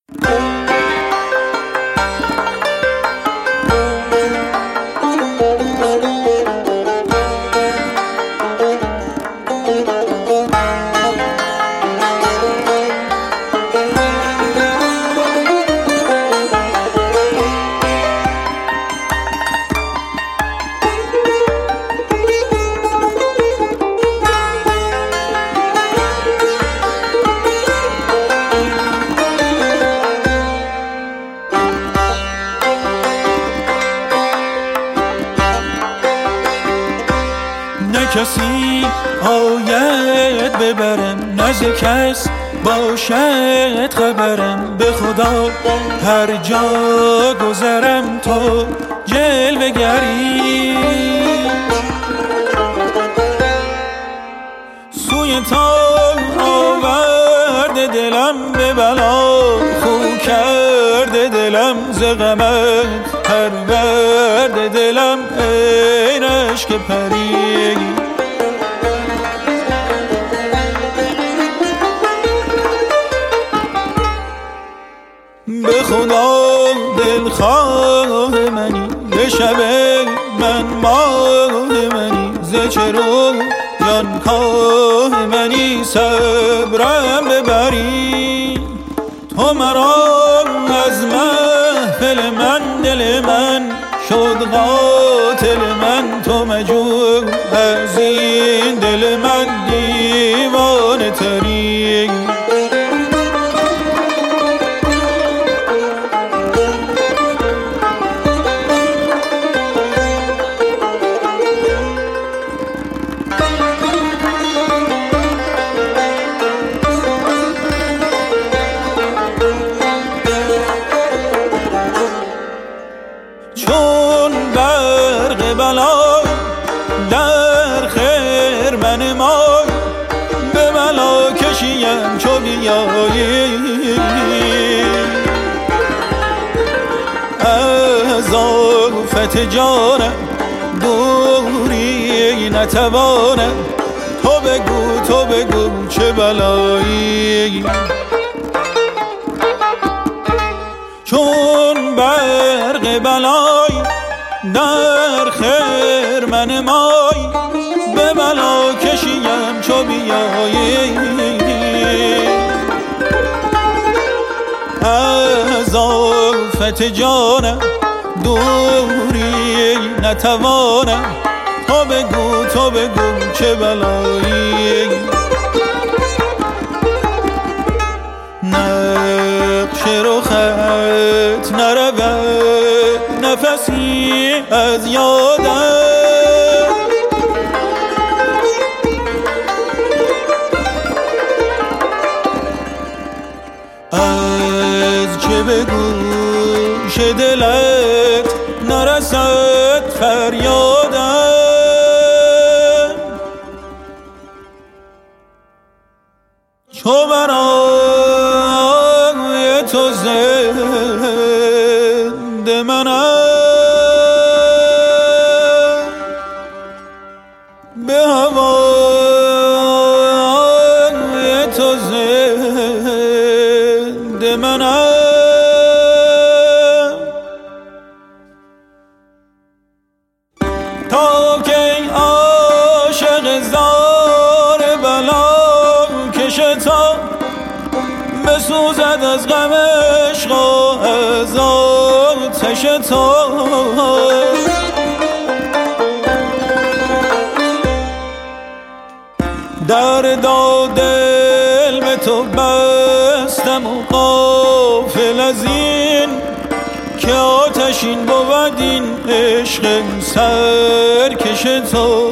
کسی آید ببرم، نزد کس باشد خبرم. به خدا هر جا گذرم تو جلوه گری، سوی تو آورده دلم به بلا. خو کرده دلم ز غمت، پرورده دلم ای رشک پری. به خدا دلخواه منی، به شب من ماه منی. ز چه رو جانکاه منی، صبرم ببری. تو مرا از محفل من، دل من شد قاتل من. تو مجو از این دل من دیوانه تری. چون برق بلا در خرمن ما، به بلا کشیم چو بیایی. از آفت جانم دوری نتوانم. تو بگو چه بلایی. چون برق بلای در خرمن مای، به بلا کشیم چو بیایی. از آفت جانم دوری نتوانم. تو بگو چه بلایی. نقش رخت نرود نفسی از یادم. از چه به گوش دلت نرسد فریادم. چو برای تو زنده منم، به هوای تو زنده منم. تا که عاشق زار بلا کشتا، بسوزد از غم عشق و از آتش تو. درد و دل به تو بستم و غافل از این، که آتشین بود این عشق سرکش تو.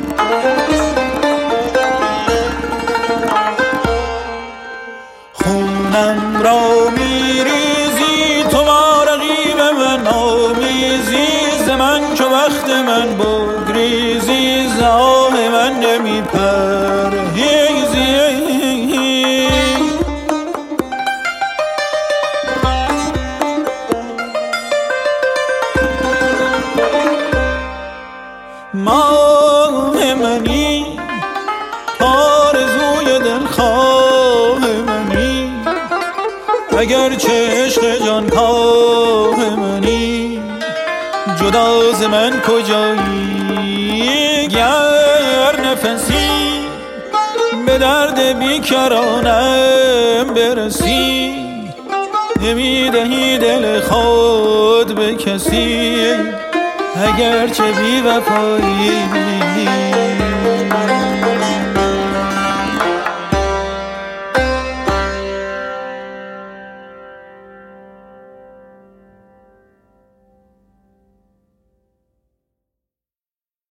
خونم را میریزی تو با رقیب من آمیزی. ز من چو وقت من بگریزی، ز آه من نمیپرهیزی. ماه منی، آرزوی دلخواه منی. اگر چه عشق جانکاه منی، جدا ز من کجایی؟ گر نفسی به درد بیکرانم برسی، نمیدهی دل خود به کسی، اگر چه بی وفایی.